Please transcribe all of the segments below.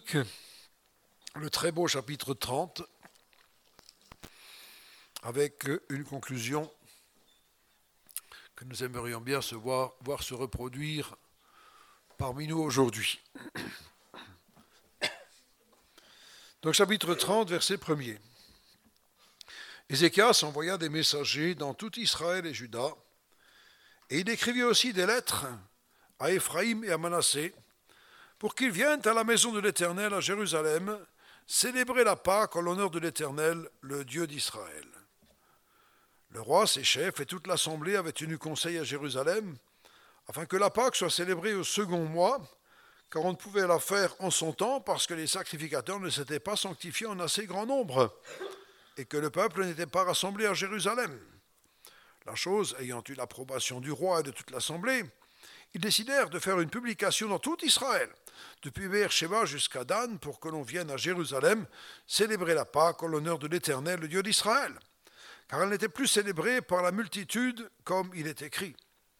Lévitique, le très beau chapitre 30, avec une conclusion que nous aimerions bien voir se reproduire parmi nous aujourd'hui. Donc chapitre 30, verset 1er. Ézéchias envoya des messagers dans tout Israël et Juda, et il écrivit aussi des lettres à Éphraïm et à Manassé, pour qu'ils viennent à la maison de l'Éternel à Jérusalem, célébrer la Pâque en l'honneur de l'Éternel, le Dieu d'Israël. Le roi, ses chefs et toute l'assemblée avaient tenu conseil à Jérusalem, afin que la Pâque soit célébrée au second mois, car on ne pouvait la faire en son temps parce que les sacrificateurs ne s'étaient pas sanctifiés en assez grand nombre, et que le peuple n'était pas rassemblé à Jérusalem. La chose ayant eu l'approbation du roi et de toute l'assemblée, ils décidèrent de faire une publication dans tout Israël, depuis Beer-Sheba jusqu'à Dan, pour que l'on vienne à Jérusalem célébrer la Pâque en l'honneur de l'Éternel, le Dieu d'Israël, car elle n'était plus célébrée par la multitude comme il est écrit.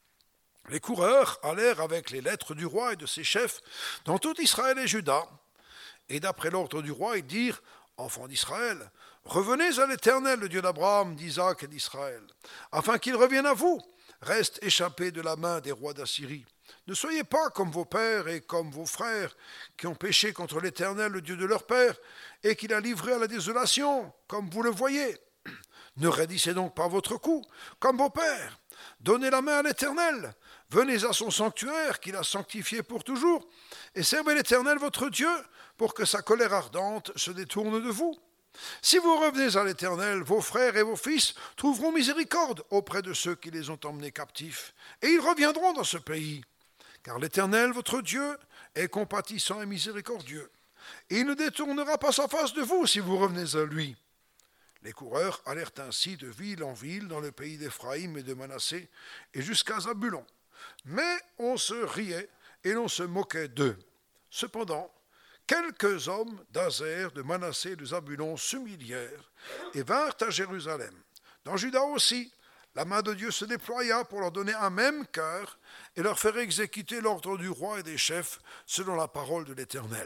Les coureurs allèrent avec les lettres du roi et de ses chefs dans tout Israël et Juda, et d'après l'ordre du roi, ils dirent « Enfants d'Israël, revenez à l'Éternel, le Dieu d'Abraham, d'Isaac et d'Israël, afin qu'il revienne à vous. Reste échappé de la main des rois d'Assyrie. Ne soyez pas comme vos pères et comme vos frères, qui ont péché contre l'Éternel, le Dieu de leur père, et qu'il a livré à la désolation, comme vous le voyez. Ne raidissez donc pas votre cou, comme vos pères. Donnez la main à l'Éternel. Venez à son sanctuaire, qu'il a sanctifié pour toujours, et servez l'Éternel votre Dieu, pour que sa colère ardente se détourne de vous. Si vous revenez à l'Éternel, vos frères et vos fils trouveront miséricorde auprès de ceux qui les ont emmenés captifs, et ils reviendront dans ce pays. Car l'Éternel, votre Dieu, est compatissant et miséricordieux, et il ne détournera pas sa face de vous si vous revenez à lui. Les coureurs allèrent ainsi de ville en ville dans le pays d'Éphraïm et de Manassé, et jusqu'à Zabulon. Mais on se riait et l'on se moquait d'eux. Cependant, quelques hommes d'Azer, de Manassé et de Zabulon s'humilièrent et vinrent à Jérusalem. Dans Juda aussi, la main de Dieu se déploya pour leur donner un même cœur et leur faire exécuter l'ordre du roi et des chefs selon la parole de l'Éternel.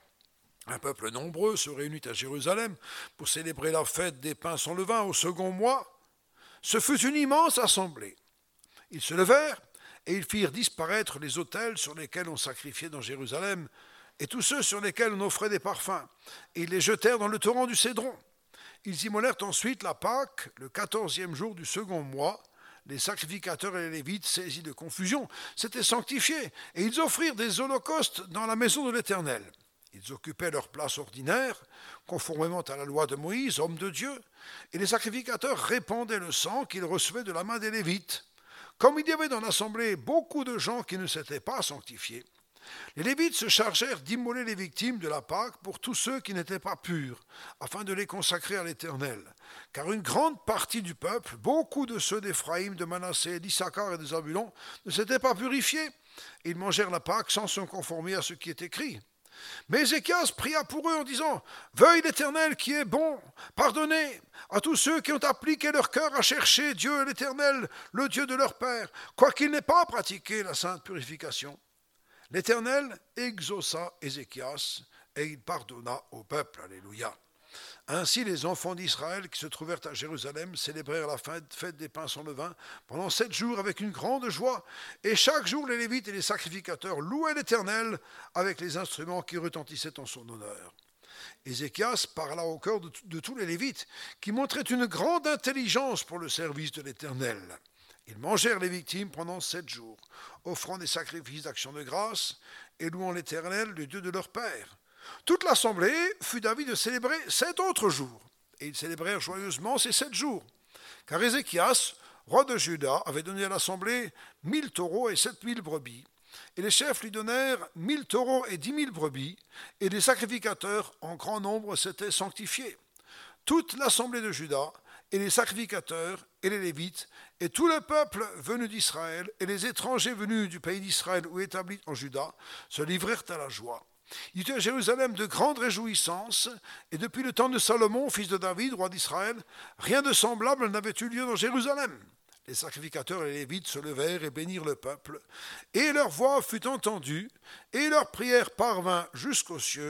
Un peuple nombreux se réunit à Jérusalem pour célébrer la fête des pains sans levain au second mois. Ce fut une immense assemblée. Ils se levèrent et ils firent disparaître les autels sur lesquels on sacrifiait dans Jérusalem et tous ceux sur lesquels on offrait des parfums, et ils les jetèrent dans le torrent du Cédron. Ils immolèrent ensuite la Pâque, le 14e jour du second mois. Les sacrificateurs et les Lévites, saisis de confusion, s'étaient sanctifiés, et ils offrirent des holocaustes dans la maison de l'Éternel. Ils occupaient leur place ordinaire, conformément à la loi de Moïse, homme de Dieu, et les sacrificateurs répandaient le sang qu'ils recevaient de la main des Lévites. Comme il y avait dans l'assemblée beaucoup de gens qui ne s'étaient pas sanctifiés, les Lévites se chargèrent d'immoler les victimes de la Pâque pour tous ceux qui n'étaient pas purs, afin de les consacrer à l'Éternel. Car une grande partie du peuple, beaucoup de ceux d'Éphraïm, de Manassé, d'Issachar et de Zabulon, ne s'étaient pas purifiés. Ils mangèrent la Pâque sans se conformer à ce qui est écrit. Mais Ézéchias pria pour eux en disant « Veuille l'Éternel qui est bon, pardonnez à tous ceux qui ont appliqué leur cœur à chercher Dieu l'Éternel, le Dieu de leur père, quoiqu'ils n'aient pas pratiqué la sainte purification. » L'Éternel exauça Ézéchias et il pardonna au peuple. Alléluia. Ainsi les enfants d'Israël qui se trouvèrent à Jérusalem célébrèrent la fête des pains sans levain pendant 7 jours avec une grande joie, et chaque jour les Lévites et les sacrificateurs louaient l'Éternel avec les instruments qui retentissaient en son honneur. Ézéchias parla au cœur de tous les Lévites qui montraient une grande intelligence pour le service de l'Éternel. Ils mangèrent les victimes pendant 7 jours, offrant des sacrifices d'action de grâce et louant l'Éternel, le Dieu de leur père. Toute l'assemblée fut d'avis de célébrer 7 autres jours, et ils célébrèrent joyeusement ces 7 jours. Car Ézéchias, roi de Juda, avait donné à l'assemblée 1000 taureaux et 7000 brebis, et les chefs lui donnèrent 1000 taureaux et 10 000 brebis, et les sacrificateurs en grand nombre s'étaient sanctifiés. Toute l'assemblée de Juda, et les sacrificateurs, et les Lévites, et tout le peuple venu d'Israël, et les étrangers venus du pays d'Israël ou établis en Juda, se livrèrent à la joie. Il y eut à Jérusalem de grandes réjouissances, et depuis le temps de Salomon, fils de David, roi d'Israël, rien de semblable n'avait eu lieu dans Jérusalem. Les sacrificateurs et les Lévites se levèrent et bénirent le peuple, et leur voix fut entendue, et leur prière parvint jusqu'aux cieux,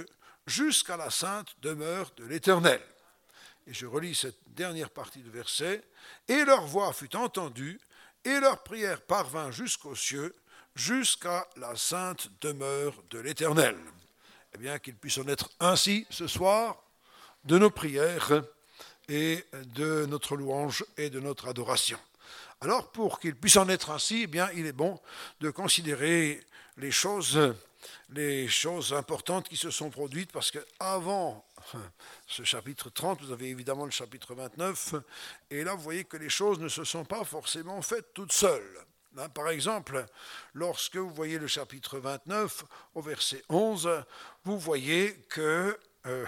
jusqu'à la sainte demeure de l'Éternel. Et je relis cette dernière partie du verset. Et leur voix fut entendue, et leur prière parvint jusqu'aux cieux, jusqu'à la sainte demeure de l'Éternel. Eh bien, qu'il puisse en être ainsi ce soir de nos prières et de notre louange et de notre adoration. Alors, pour qu'il puisse en être ainsi, eh bien, il est bon de considérer les choses importantes qui se sont produites, parce qu'avant ce chapitre 30, vous avez évidemment le chapitre 29, et là, vous voyez que les choses ne se sont pas forcément faites toutes seules. Par exemple, lorsque vous voyez le chapitre 29, au verset 11, vous voyez que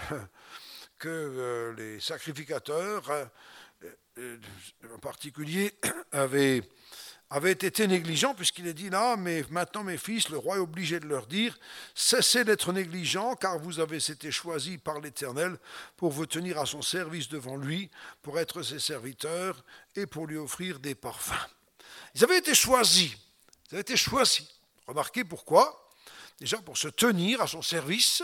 les sacrificateurs, en particulier, avaient été négligents, puisqu'il est dit là, mais maintenant mes fils, le roi est obligé de leur dire, cessez d'être négligents, car vous avez été choisis par l'Éternel pour vous tenir à son service devant lui, pour être ses serviteurs et pour lui offrir des parfums. Ils avaient été choisis. Remarquez pourquoi. Déjà pour se tenir à son service,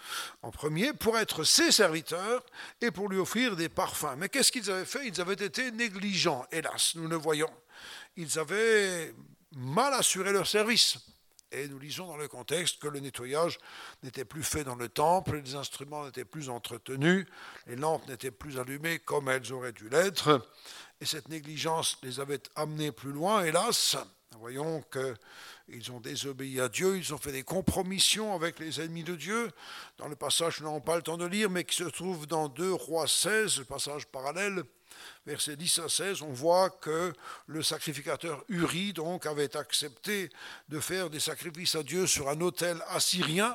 en premier, pour être ses serviteurs et pour lui offrir des parfums. Mais qu'est-ce qu'ils avaient fait? Ils avaient été négligents, hélas, nous le voyons. Ils avaient mal assuré leur service. Et nous lisons dans le contexte que le nettoyage n'était plus fait dans le temple, les instruments n'étaient plus entretenus, les lampes n'étaient plus allumées comme elles auraient dû l'être. Et cette négligence les avait amenés plus loin, hélas. Voyons qu'ils ont désobéi à Dieu, ils ont fait des compromissions avec les ennemis de Dieu. Dans le passage, nous n'avons pas le temps de lire, mais qui se trouve dans 2 Rois 16, le passage parallèle, versets 10 à 16, on voit que le sacrificateur Uri donc avait accepté de faire des sacrifices à Dieu sur un autel assyrien,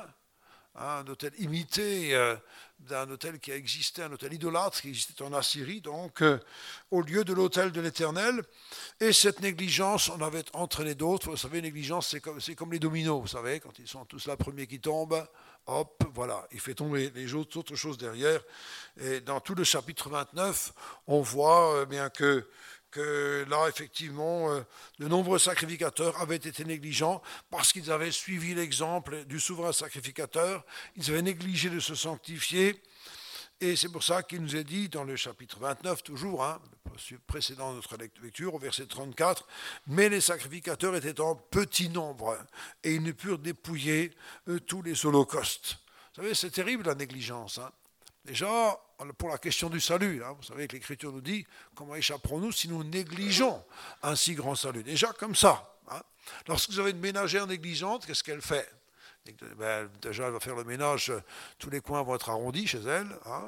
un autel imité d'un autel qui a existé, un autel idolâtre qui existait en Assyrie, donc au lieu de l'autel de l'Éternel. Et cette négligence en avait entraîné d'autres. Vous savez, négligence, c'est comme les dominos, vous savez, quand ils sont tous là, premier qui tombe, hop, voilà, il fait tomber les autres choses derrière. Et dans tout le chapitre 29, on voit bien que là, effectivement, de nombreux sacrificateurs avaient été négligents parce qu'ils avaient suivi l'exemple du souverain sacrificateur. Ils avaient négligé de se sanctifier. Et c'est pour ça qu'il nous est dit dans le chapitre 29, toujours, précédant notre lecture, au verset 34, « Mais les sacrificateurs étaient en petit nombre, et ils ne purent dépouiller tous les holocaustes. » Vous savez, c'est terrible la négligence. Déjà, pour la question du salut, vous savez que l'Écriture nous dit comment échapperons-nous si nous négligeons un si grand salut. Déjà comme ça. Lorsque vous avez une ménagère négligente, qu'est-ce qu'elle fait? Déjà, elle va faire le ménage, tous les coins vont être arrondis chez elle.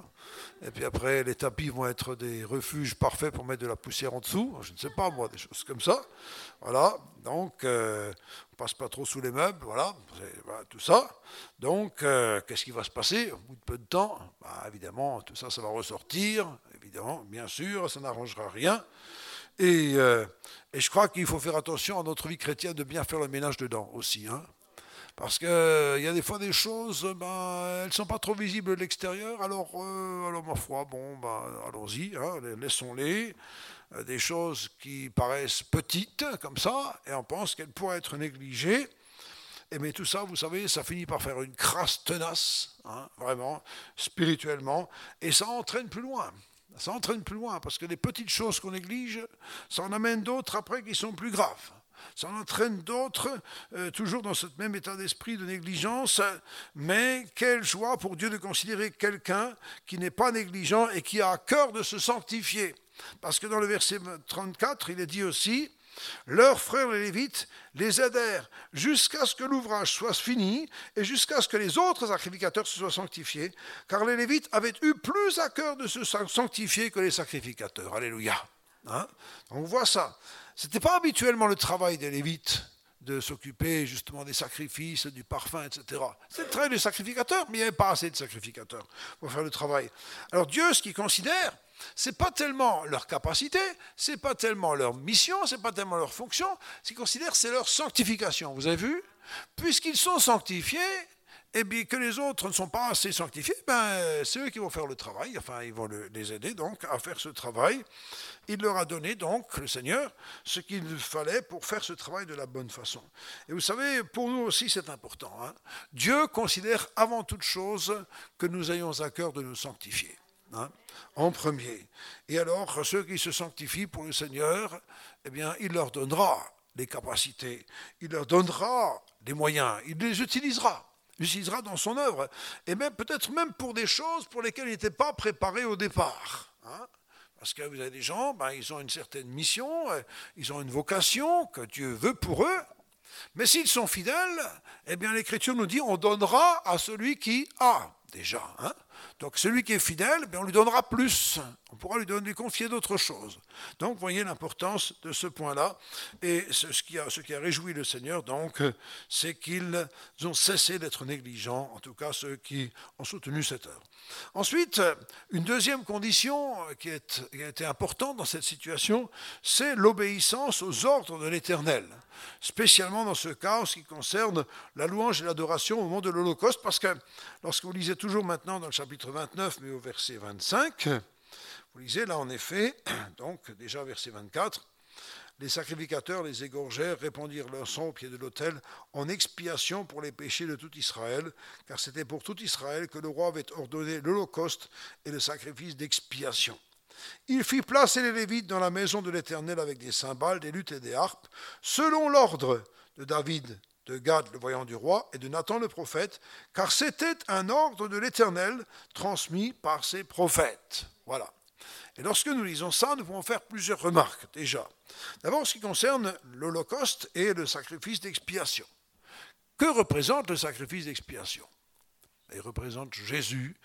Et puis après, les tapis vont être des refuges parfaits pour mettre de la poussière en dessous. Je ne sais pas, moi, des choses comme ça. Voilà, donc, on ne passe pas trop sous les meubles, voilà tout ça. Donc, qu'est-ce qui va se passer au bout de peu de temps? Évidemment, tout ça, ça va ressortir. Évidemment, bien sûr, ça n'arrangera rien. Et je crois qu'il faut faire attention à notre vie chrétienne de bien faire le ménage dedans aussi, Parce qu'il y a des fois des choses, elles ne sont pas trop visibles de l'extérieur, alors ma foi, allons-y, laissons-les. Des choses qui paraissent petites, comme ça, et on pense qu'elles pourraient être négligées. Mais tout ça, vous savez, ça finit par faire une crasse tenace, vraiment, spirituellement, et ça entraîne plus loin. Ça entraîne plus loin, parce que les petites choses qu'on néglige, ça en amène d'autres après qui sont plus graves. Ça en entraîne d'autres, toujours dans ce même état d'esprit de négligence, mais quelle joie pour Dieu de considérer quelqu'un qui n'est pas négligent et qui a à cœur de se sanctifier. Parce que dans le verset 34, il est dit aussi, « Leurs frères les Lévites les aidèrent jusqu'à ce que l'ouvrage soit fini et jusqu'à ce que les autres sacrificateurs se soient sanctifiés, car les Lévites avaient eu plus à cœur de se sanctifier que les sacrificateurs. » Alléluia. On voit ça. Ce n'était pas habituellement le travail des Lévites de s'occuper justement des sacrifices, du parfum, etc. C'est le travail des sacrificateurs, mais il n'y avait pas assez de sacrificateurs pour faire le travail. Alors Dieu, ce qu'il considère, ce n'est pas tellement leur capacité, ce n'est pas tellement leur mission, ce n'est pas tellement leur fonction, ce qu'il considère, c'est leur sanctification. Vous avez vu? Puisqu'ils sont sanctifiés, et bien que les autres ne sont pas assez sanctifiés, c'est eux qui vont faire le travail, enfin ils vont les aider donc à faire ce travail. Il leur a donné donc, le Seigneur, ce qu'il fallait pour faire ce travail de la bonne façon. Et vous savez, pour nous aussi c'est important. Dieu considère avant toute chose que nous ayons à cœur de nous sanctifier. En premier. Et alors, ceux qui se sanctifient pour le Seigneur, eh bien, il leur donnera les capacités, il leur donnera les moyens, il les utilisera dans son œuvre, et même peut-être même pour des choses pour lesquelles il n'était pas préparé au départ. Parce que vous avez des gens, ils ont une certaine mission, ils ont une vocation que Dieu veut pour eux, mais s'ils sont fidèles, eh bien l'Écriture nous dit on donnera à celui qui a déjà. Donc celui qui est fidèle, on lui donnera plus. On pourra lui confier d'autres choses. Donc vous voyez l'importance de ce point-là. Et ce qui a réjoui le Seigneur, donc, c'est qu'ils ont cessé d'être négligents, en tout cas ceux qui ont soutenu cette œuvre. Ensuite, une deuxième condition qui a été importante dans cette situation, c'est l'obéissance aux ordres de l'Éternel. Spécialement dans ce cas, en ce qui concerne la louange et l'adoration au moment de l'Holocauste, parce que lorsque vous lisez toujours maintenant dans le chapitre 29, mais au verset 25, vous lisez là en effet, donc déjà verset 24, les sacrificateurs les égorgèrent, répandirent leur sang au pied de l'autel en expiation pour les péchés de tout Israël, car c'était pour tout Israël que le roi avait ordonné l'Holocauste et le sacrifice d'expiation. Il fit placer les Lévites dans la maison de l'Éternel avec des cymbales, des luttes et des harpes, selon l'ordre de David, de Gad, le voyant du roi, et de Nathan le prophète, car c'était un ordre de l'Éternel transmis par ses prophètes. Voilà. Et lorsque nous lisons ça, nous pouvons faire plusieurs remarques déjà. D'abord, en ce qui concerne l'Holocauste et le sacrifice d'expiation. Que représente le sacrifice d'expiation ? Il représente Jésus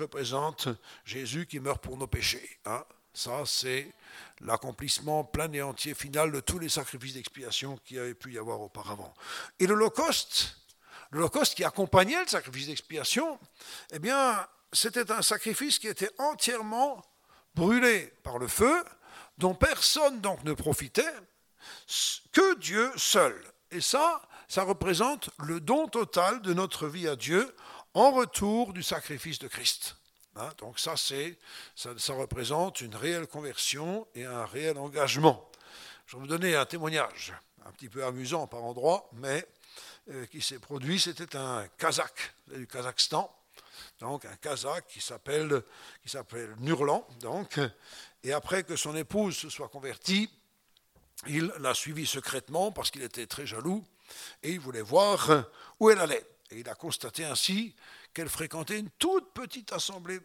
qui meurt pour nos péchés. Ça, c'est l'accomplissement plein et entier final de tous les sacrifices d'expiation qu'il y avait pu y avoir auparavant. Et l'Holocauste qui accompagnait le sacrifice d'expiation, eh bien, c'était un sacrifice qui était entièrement brûlé par le feu, dont personne donc ne profitait, que Dieu seul. Et ça représente le don total de notre vie à Dieu en retour du sacrifice de Christ. Donc ça représente une réelle conversion et un réel engagement. Je vais vous donner un témoignage un petit peu amusant par endroit, mais qui s'est produit. C'était un Kazakh du Kazakhstan, donc un Kazakh qui s'appelle Nurlan, donc, et après que son épouse se soit convertie, il l'a suivie secrètement parce qu'il était très jaloux et il voulait voir où elle allait. Et il a constaté ainsi qu'elle fréquentait une toute petite assemblée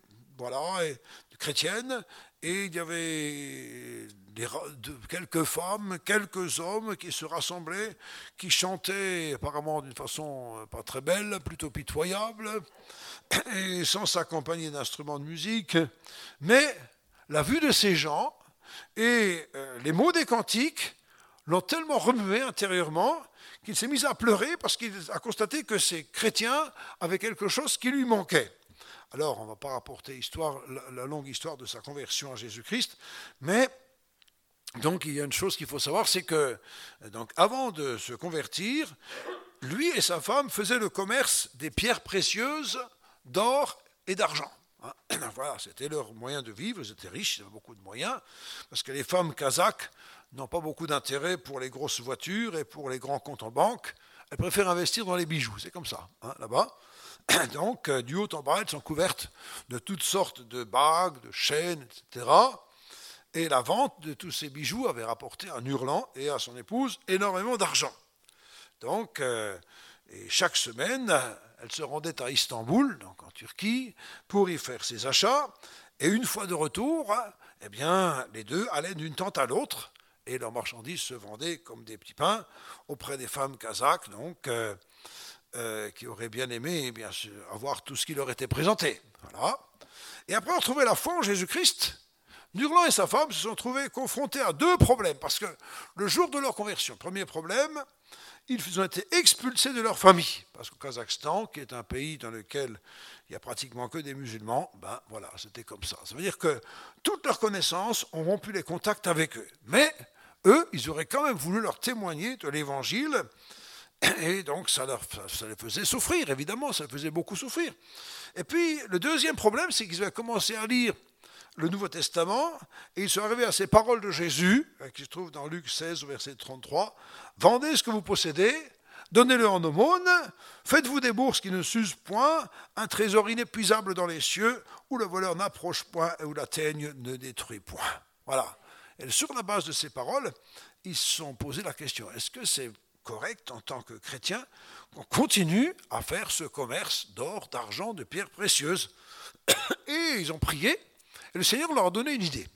chrétienne, et il y avait quelques femmes, quelques hommes qui se rassemblaient, qui chantaient apparemment d'une façon pas très belle, plutôt pitoyable, et sans s'accompagner d'instruments de musique. Mais la vue de ces gens et les mots des cantiques l'ont tellement remué intérieurement qu'il s'est mis à pleurer parce qu'il a constaté que ces chrétiens avaient quelque chose qui lui manquait. Alors, on ne va pas rapporter la longue histoire de sa conversion à Jésus-Christ, mais donc il y a une chose qu'il faut savoir, c'est que donc, avant de se convertir, lui et sa femme faisaient le commerce des pierres précieuses d'or et d'argent. Voilà, c'était leur moyen de vivre, ils étaient riches, ils avaient beaucoup de moyens, parce que les femmes kazakhs n'ont pas beaucoup d'intérêt pour les grosses voitures et pour les grands comptes en banque. Elles préfèrent investir dans les bijoux, c'est comme ça, là-bas. Donc, du haut en bas, elles sont couvertes de toutes sortes de bagues, de chaînes, etc. Et la vente de tous ces bijoux avait rapporté à Nurlan et à son épouse énormément d'argent. Donc, et chaque semaine, elle se rendait à Istanbul, donc en Turquie, pour y faire ses achats. Et une fois de retour, eh bien, les deux allaient d'une tente à l'autre, et leurs marchandises se vendaient comme des petits pains auprès des femmes kazakhs, donc, qui auraient bien aimé bien sûr, avoir tout ce qui leur était présenté. Voilà. Et après avoir trouvé la foi en Jésus-Christ, Nurlan et sa femme se sont trouvés confrontés à deux problèmes, parce que le jour de leur conversion, premier problème, ils ont été expulsés de leur famille, parce qu'au Kazakhstan, qui est un pays dans lequel il n'y a pratiquement que des musulmans, voilà, c'était comme ça. Ça veut dire que toutes leurs connaissances ont rompu les contacts avec eux. Mais eux, ils auraient quand même voulu leur témoigner de l'Évangile, Et donc ça les faisait souffrir, évidemment, ça les faisait beaucoup souffrir. Et puis le deuxième problème, c'est qu'ils avaient commencé à lire le Nouveau Testament, et ils sont arrivés à ces paroles de Jésus, qui se trouvent dans Luc 16, verset 33, « Vendez ce que vous possédez, donnez-le en aumône, faites-vous des bourses qui ne s'usent point, un trésor inépuisable dans les cieux, où le voleur n'approche point et où la teigne ne détruit point. » Voilà. Et sur la base de ces paroles, ils se sont posé la question, est-ce que c'est correct en tant que chrétien qu'on continue à faire ce commerce d'or, d'argent, de pierres précieuses? Et ils ont prié, et le Seigneur leur a donné une idée.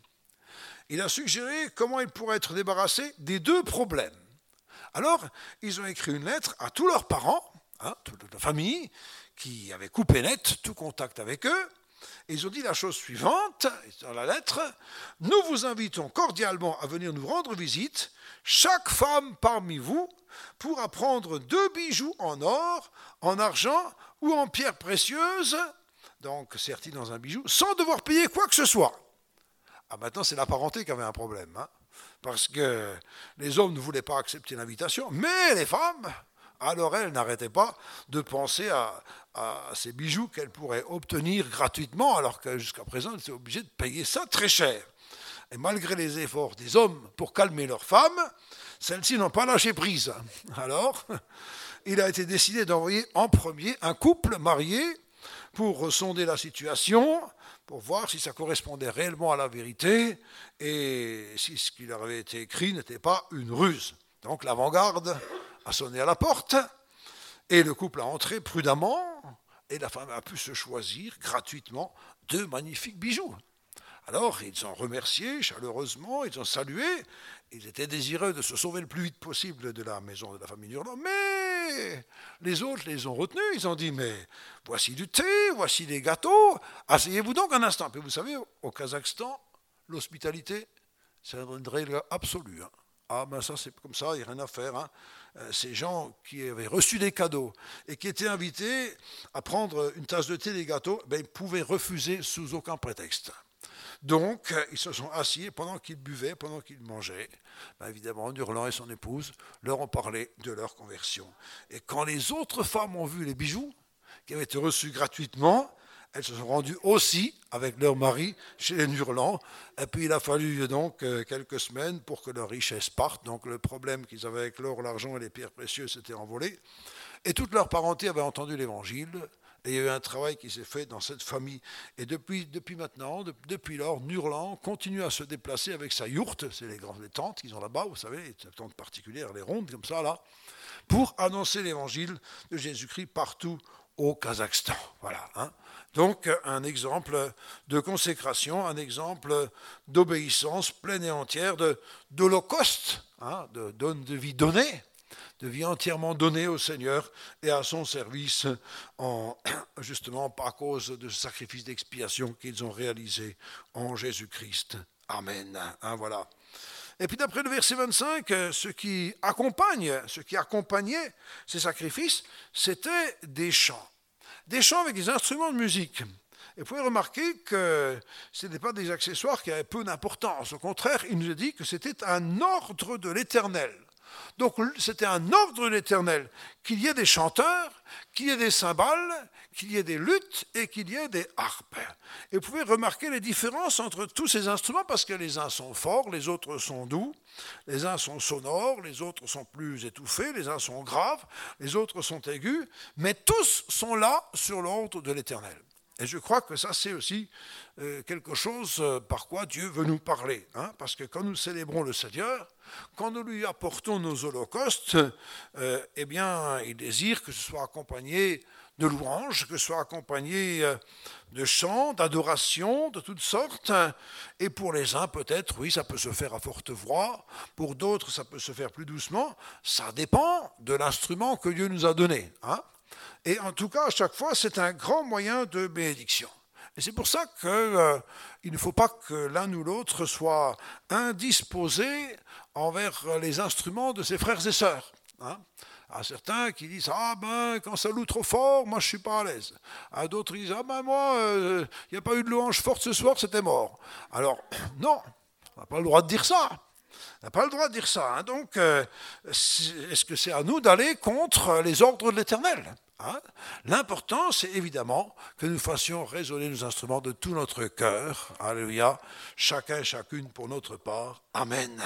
Il a suggéré comment ils pourraient être débarrassés des deux problèmes. Alors, ils ont écrit une lettre à tous leurs parents, toute la famille, qui avaient coupé net tout contact avec eux. Et ils ont dit la chose suivante, dans la lettre, « Nous vous invitons cordialement à venir nous rendre visite, chaque femme parmi vous pourra prendre 2 bijoux en or, en argent ou en pierres précieuses, donc sertis dans un bijou, sans devoir payer quoi que ce soit. » Ah, maintenant, c'est la parenté qui avait un problème, parce que les hommes ne voulaient pas accepter l'invitation, mais les femmes, alors elles n'arrêtaient pas de penser à ces bijoux qu'elles pourraient obtenir gratuitement, alors que jusqu'à présent, elles étaient obligées de payer ça très cher. Et malgré les efforts des hommes pour calmer leurs femmes, celles-ci n'ont pas lâché prise. Alors, il a été décidé d'envoyer en premier un couple marié pour sonder la situation, pour voir si ça correspondait réellement à la vérité et si ce qui leur avait été écrit n'était pas une ruse. Donc l'avant-garde a sonné à la porte et le couple a entré prudemment et la femme a pu se choisir gratuitement 2 magnifiques bijoux. Alors ils ont remercié chaleureusement, ils ont salué, ils étaient désireux de se sauver le plus vite possible de la maison de la famille Hurlant, mais les autres les ont retenus, ils ont dit, mais voici du thé, voici des gâteaux, asseyez-vous donc un instant. Puis vous savez, au Kazakhstan, l'hospitalité, c'est une règle absolue. Ah ben ça c'est comme ça, il n'y a rien à faire. Ces gens qui avaient reçu des cadeaux et qui étaient invités à prendre une tasse de thé, des gâteaux, ben, ils pouvaient refuser sous aucun prétexte. Donc, ils se sont assis et pendant qu'ils buvaient, pendant qu'ils mangeaient, ben évidemment, Nurlan et son épouse leur ont parlé de leur conversion. Et quand les autres femmes ont vu les bijoux qui avaient été reçus gratuitement, elles se sont rendues aussi avec leur mari chez les Nurlan. Et puis il a fallu donc quelques semaines pour que leur richesse parte. Donc le problème qu'ils avaient avec l'or, l'argent et les pierres précieuses s'était envolé. Et toute leur parenté avait entendu l'évangile. Et il y a eu un travail qui s'est fait dans cette famille. Et depuis lors, Nurlan continue à se déplacer avec sa yourte, c'est les tentes qu'ils ont là-bas, vous savez, les tentes particulières, les rondes comme ça, là, pour annoncer l'évangile de Jésus-Christ partout au Kazakhstan. Voilà. Donc, un exemple de consécration, un exemple d'obéissance pleine et entière, d'holocauste, de vie donnée, de vie entièrement donnée au Seigneur et à son service, justement à cause de ce sacrifice d'expiation qu'ils ont réalisé en Jésus-Christ. Amen. Voilà. Et puis d'après le verset 25, ce qui accompagnait ces sacrifices, c'était des chants. Des chants avec des instruments de musique. Et vous pouvez remarquer que ce n'étaient pas des accessoires qui avaient peu d'importance. Au contraire, il nous a dit que c'était un ordre de l'Éternel. Donc c'était un ordre de l'Éternel, qu'il y ait des chanteurs, qu'il y ait des cymbales, qu'il y ait des luttes et qu'il y ait des harpes. Et vous pouvez remarquer les différences entre tous ces instruments parce que les uns sont forts, les autres sont doux, les uns sont sonores, les autres sont plus étouffés, les uns sont graves, les autres sont aigus, mais tous sont là sur l'ordre de l'Éternel. Et je crois que ça, c'est aussi quelque chose par quoi Dieu veut nous parler. Parce que quand nous célébrons le Seigneur, quand nous lui apportons nos holocaustes, eh bien, il désire que ce soit accompagné de louanges, que ce soit accompagné de chants, d'adorations, de toutes sortes. Et pour les uns, peut-être, oui, ça peut se faire à forte voix. Pour d'autres, ça peut se faire plus doucement. Ça dépend de l'instrument que Dieu nous a donné. Et en tout cas, à chaque fois, c'est un grand moyen de bénédiction. Et c'est pour ça qu'il ne faut pas que l'un ou l'autre soit indisposé envers les instruments de ses frères et sœurs. À certains qui disent « Ah ben, quand ça loue trop fort, moi je ne suis pas à l'aise. » À d'autres qui disent « Ah ben moi, il n'y a pas eu de louange forte ce soir, c'était mort. » Alors, non, on n'a pas le droit de dire ça. On n'a pas le droit de dire ça. Donc, est-ce que c'est à nous d'aller contre les ordres de l'Éternel ? L'important, c'est évidemment que nous fassions résonner nos instruments de tout notre cœur. Alléluia. Chacun et chacune pour notre part. Amen.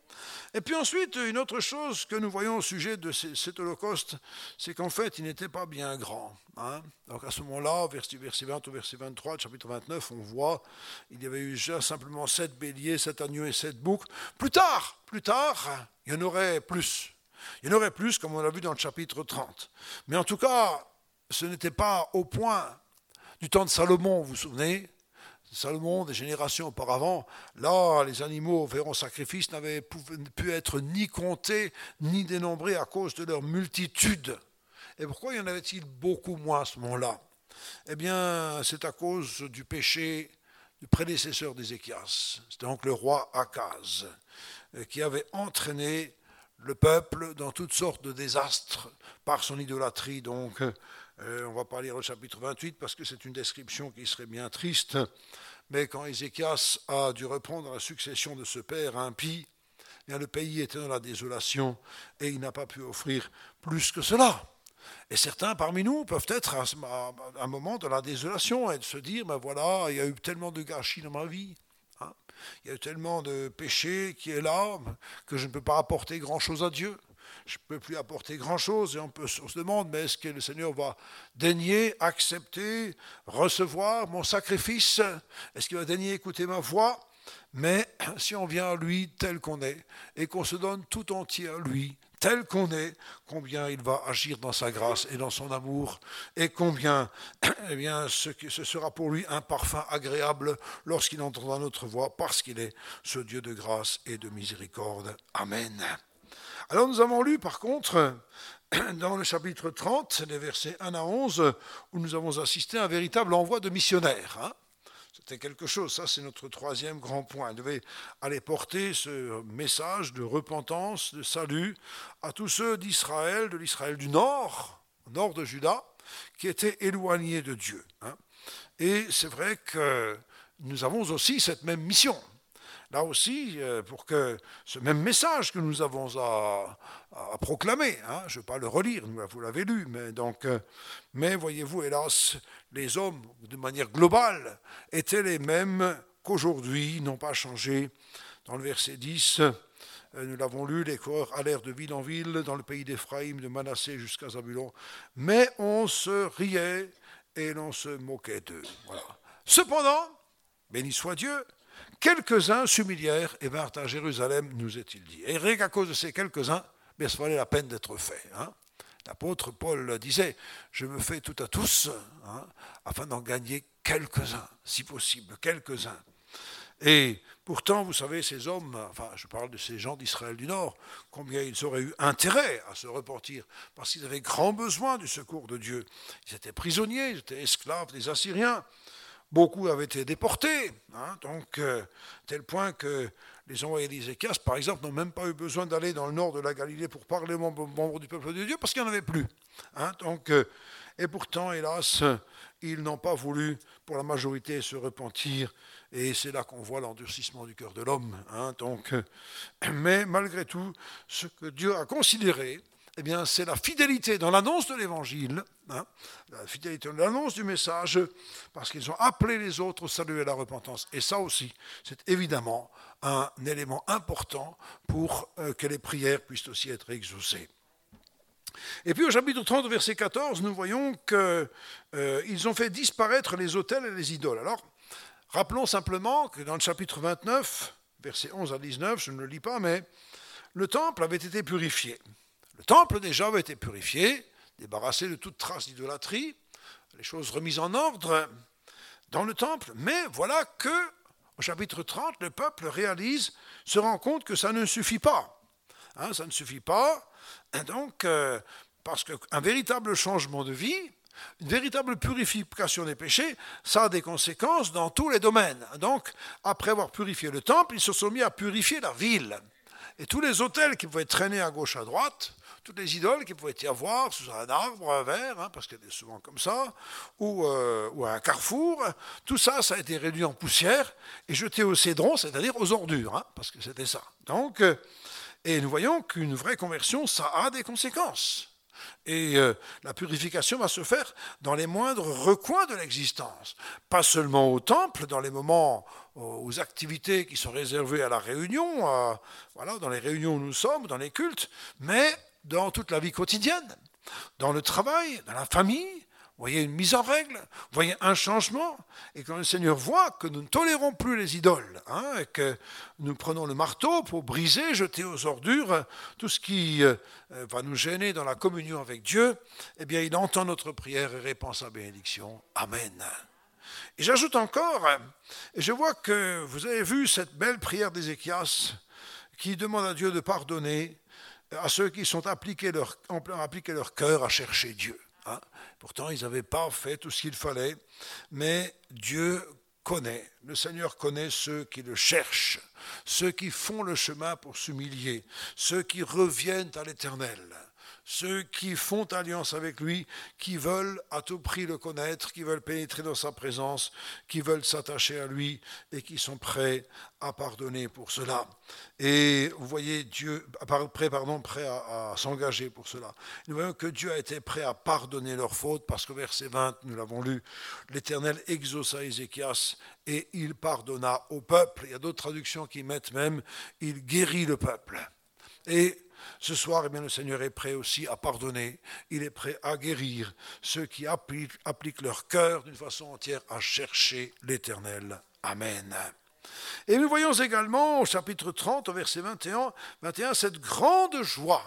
Et puis ensuite, une autre chose que nous voyons au sujet de cet holocauste, c'est qu'en fait, il n'était pas bien grand. Donc à ce moment-là, verset 20 au verset 23, chapitre 29, on voit, il y avait eu déjà simplement 7 béliers, 7 agneaux et 7 boucs. Plus tard, il y en aurait plus. Il y en aurait plus, comme on l'a vu dans le chapitre 30. Mais en tout cas, ce n'était pas au point du temps de Salomon, vous vous souvenez ? Salomon, des générations auparavant, là, les animaux offrés en sacrifice n'avaient pu être ni comptés, ni dénombrés à cause de leur multitude. Et pourquoi y en avait-il beaucoup moins à ce moment-là ? Eh bien, c'est à cause du péché du prédécesseur d'Ézéchias, c'était donc le roi Akaz, qui avait entraîné le peuple dans toutes sortes de désastres par son idolâtrie. Donc, on ne va pas lire le chapitre 28 parce que c'est une description qui serait bien triste. Mais quand Ézéchias a dû reprendre la succession de ce père impie, bien le pays était dans la désolation et il n'a pas pu offrir plus que cela. Et certains parmi nous peuvent être à un moment de la désolation et de se dire, ben voilà, il y a eu tellement de gâchis dans ma vie. Il y a eu tellement de péché qui est là que je ne peux pas apporter grand-chose à Dieu. Je ne peux plus apporter grand-chose et on se demande, mais est-ce que le Seigneur va daigner accepter, recevoir mon sacrifice ? Est-ce qu'il va daigner écouter ma voix ? Mais si on vient à lui tel qu'on est et qu'on se donne tout entier à lui, tel qu'on est, combien il va agir dans sa grâce et dans son amour, et combien eh bien, ce sera pour lui un parfum agréable lorsqu'il entendra notre voix, parce qu'il est ce Dieu de grâce et de miséricorde. Amen. Alors nous avons lu par contre, dans le chapitre 30, les versets 1 à 11, où nous avons assisté à un véritable envoi de missionnaires. C'était quelque chose, ça c'est notre troisième grand point. Il devait aller porter ce message de repentance, de salut à tous ceux d'Israël, de l'Israël du nord, au nord de Juda, qui étaient éloignés de Dieu. Et c'est vrai que nous avons aussi cette même mission. Là aussi, pour que ce même message que nous avons à proclamer, je ne vais pas le relire, vous l'avez lu, mais voyez-vous, hélas, les hommes, de manière globale, étaient les mêmes qu'aujourd'hui, n'ont pas changé. Dans le verset 10, nous l'avons lu, les coureurs allèrent de ville en ville, dans le pays d'Éphraïm, de Manassé jusqu'à Zabulon, mais on se riait et l'on se moquait d'eux. Voilà. Cependant, béni soit Dieu, quelques-uns s'humilièrent et vinrent à Jérusalem, nous est-il dit. Et rien qu'à cause de ces quelques-uns, bien, ça valait la peine d'être fait. L'apôtre Paul disait, je me fais tout à tous, afin d'en gagner quelques-uns, si possible, quelques-uns. Et pourtant, vous savez, ces hommes, enfin, je parle de ces gens d'Israël du Nord, combien ils auraient eu intérêt à se repentir, parce qu'ils avaient grand besoin du secours de Dieu. Ils étaient prisonniers, ils étaient esclaves des Assyriens. Beaucoup avaient été déportés, tel point que les envoyés d'Ézéchias, par exemple, n'ont même pas eu besoin d'aller dans le nord de la Galilée pour parler aux membres du peuple de Dieu, parce qu'il n'y en avait plus. Et pourtant, hélas, ils n'ont pas voulu, pour la majorité, se repentir, et c'est là qu'on voit l'endurcissement du cœur de l'homme. Mais malgré tout, ce que Dieu a considéré, eh bien, c'est la fidélité dans l'annonce de l'Évangile, la fidélité dans l'annonce du message, parce qu'ils ont appelé les autres au salut et à la repentance. Et ça aussi, c'est évidemment un élément important pour que les prières puissent aussi être exaucées. Et puis au chapitre 30, verset 14, nous voyons qu'ils ont fait disparaître les autels et les idoles. Alors, rappelons simplement que dans le chapitre 29, versets 11 à 19, je ne le lis pas, mais le temple avait été purifié. Le temple déjà avait été purifié, débarrassé de toute trace d'idolâtrie, les choses remises en ordre dans le temple, mais voilà que, au chapitre 30, le peuple se rend compte que ça ne suffit pas. Ça ne suffit pas, donc, parce qu'un véritable changement de vie, une véritable purification des péchés, ça a des conséquences dans tous les domaines. Donc, après avoir purifié le temple, ils se sont mis à purifier la ville. Et tous les autels qui pouvaient traîner à gauche, à droite, toutes les idoles qu'il pouvait y avoir sous un arbre, un verre, parce qu'il y a souvent comme ça, ou à un carrefour. Tout ça, ça a été réduit en poussière et jeté au cédron, c'est-à-dire aux ordures, parce que c'était ça. Donc, et nous voyons qu'une vraie conversion, ça a des conséquences. Et la purification va se faire dans les moindres recoins de l'existence. Pas seulement au temple, dans les moments, aux activités qui sont réservées à la réunion, voilà, dans les réunions où nous sommes, dans les cultes, mais dans toute la vie quotidienne, dans le travail, dans la famille. Vous voyez une mise en règle, vous voyez un changement, et quand le Seigneur voit que nous ne tolérons plus les idoles, et que nous prenons le marteau pour briser, jeter aux ordures tout ce qui va nous gêner dans la communion avec Dieu, eh bien il entend notre prière et répand sa bénédiction. Amen. Et j'ajoute encore, et je vois que vous avez vu cette belle prière d'Ézéchias qui demande à Dieu de pardonner à ceux qui sont appliqués leur cœur à chercher Dieu. Pourtant, ils n'avaient pas fait tout ce qu'il fallait, mais Dieu connaît, le Seigneur connaît ceux qui le cherchent, ceux qui font le chemin pour s'humilier, ceux qui reviennent à l'Éternel, ceux qui font alliance avec lui, qui veulent à tout prix le connaître, qui veulent pénétrer dans sa présence, qui veulent s'attacher à lui et qui sont prêts à pardonner pour cela. Et vous voyez Dieu, prêt à s'engager pour cela. Nous voyons que Dieu a été prêt à pardonner leurs fautes parce qu'au verset 20, nous l'avons lu, l'Éternel exauça Ézéchias et il pardonna au peuple. Il y a d'autres traductions qui mettent même, il guérit le peuple. Et ce soir, le Seigneur est prêt aussi à pardonner, il est prêt à guérir ceux qui appliquent leur cœur d'une façon entière à chercher l'Éternel. Amen. Et nous voyons également au chapitre 30, au verset 21, cette grande joie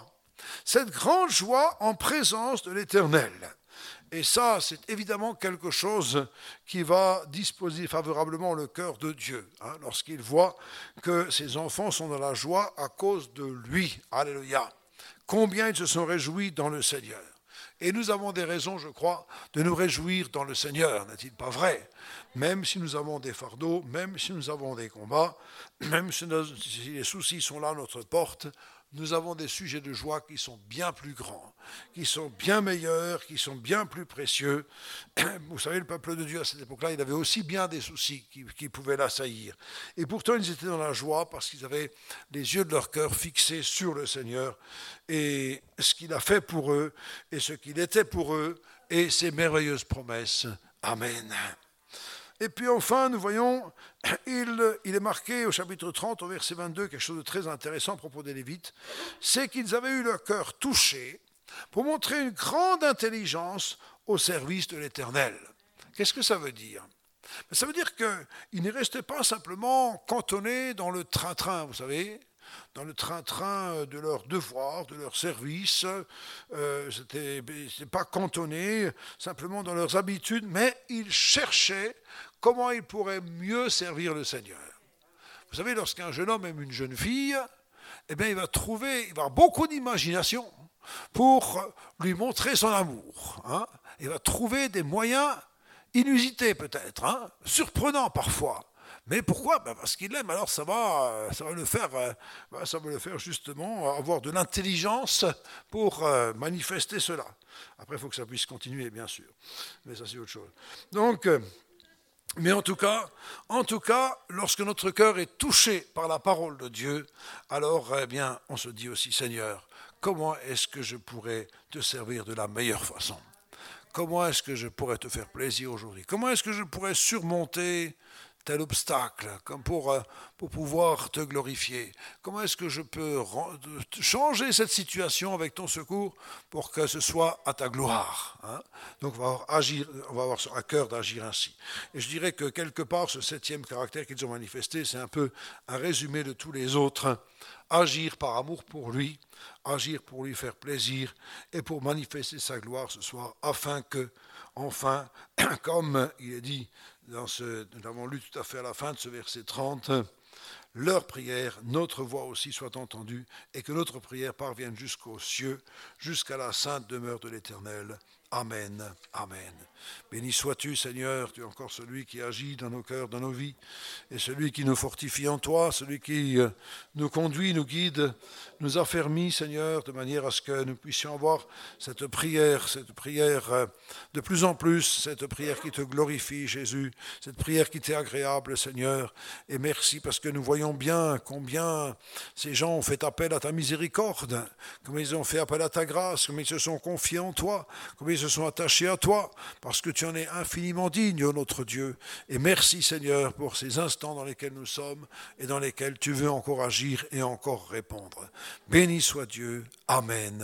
en présence de l'Éternel. Et ça, c'est évidemment quelque chose qui va disposer favorablement le cœur de Dieu, lorsqu'il voit que ses enfants sont dans la joie à cause de lui. Alléluia. Combien ils se sont réjouis dans le Seigneur. Et nous avons des raisons, je crois, de nous réjouir dans le Seigneur, n'est-il pas vrai? Même si nous avons des fardeaux, même si nous avons des combats, même si les soucis sont là à notre porte, nous avons des sujets de joie qui sont bien plus grands, qui sont bien meilleurs, qui sont bien plus précieux. Vous savez, le peuple de Dieu à cette époque-là, il avait aussi bien des soucis qui pouvaient l'assaillir. Et pourtant, ils étaient dans la joie parce qu'ils avaient les yeux de leur cœur fixés sur le Seigneur et ce qu'il a fait pour eux et ce qu'il était pour eux et ses merveilleuses promesses. Amen. Et puis enfin, nous voyons, il est marqué au chapitre 30, au verset 22, quelque chose de très intéressant à propos des Lévites, c'est qu'ils avaient eu leur cœur touché pour montrer une grande intelligence au service de l'Éternel. Qu'est-ce que ça veut dire? Ça veut dire qu'ils ne restaient pas simplement cantonnés dans le train-train, vous savez, dans le train-train de leurs devoirs, de leur service. C'était pas cantonné simplement dans leurs habitudes, mais ils cherchaient comment ils pourraient mieux servir le Seigneur. Vous savez, lorsqu'un jeune homme aime une jeune fille, eh bien, il va avoir beaucoup d'imagination pour lui montrer son amour. Il va trouver des moyens inusités peut-être, surprenants parfois. Mais pourquoi? Parce qu'il l'aime, alors ça va le faire justement avoir de l'intelligence pour manifester cela. Après, il faut que ça puisse continuer, bien sûr. Mais ça, c'est autre chose. Donc, mais en tout cas, lorsque notre cœur est touché par la parole de Dieu, alors, on se dit aussi, Seigneur, comment est-ce que je pourrais te servir de la meilleure façon? Comment est-ce que je pourrais te faire plaisir aujourd'hui? Comment est-ce que je pourrais surmonter tel obstacle, comme pour pouvoir te glorifier? Comment est-ce que je peux changer cette situation avec ton secours pour que ce soit à ta gloire? Donc on va avoir à cœur d'agir ainsi. Et je dirais que quelque part, ce 7e caractère qu'ils ont manifesté, c'est un peu un résumé de tous les autres. Agir par amour pour lui, agir pour lui faire plaisir et pour manifester sa gloire ce soir, afin que, enfin, comme il est dit, nous l'avons lu tout à fait à la fin de ce verset 30, leur prière, notre voix aussi soit entendue et que notre prière parvienne jusqu'aux cieux, jusqu'à la sainte demeure de l'Éternel. Amen. Amen. Béni sois-tu, Seigneur, tu es encore celui qui agit dans nos cœurs, dans nos vies, et celui qui nous fortifie en toi, celui qui nous conduit, nous guide, nous affermit, Seigneur, de manière à ce que nous puissions avoir cette prière de plus en plus, cette prière qui te glorifie, Jésus, cette prière qui t'est agréable, Seigneur. Et merci parce que nous voyons bien combien ces gens ont fait appel à ta miséricorde, combien ils ont fait appel à ta grâce, combien ils se sont confiés en toi, combien ils se sont attachés à toi, parce que tu en es infiniment digne, ô notre Dieu. Et merci, Seigneur, pour ces instants dans lesquels nous sommes et dans lesquels tu veux encore agir et encore répondre. Béni soit Dieu. Amen.